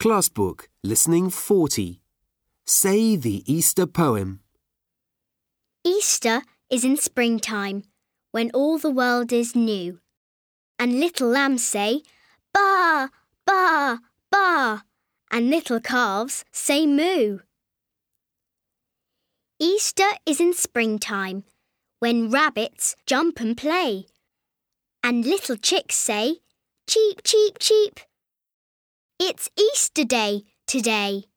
Class Book, Listening 40. Say the Easter poem. Easter is in springtime, when all the world is new. And little lambs say, "Baa, baa, baa," and little calves say moo. Easter is in springtime, when rabbits jump and play. And little chicks say, "Cheep, cheep, cheep." It's Easter Day today.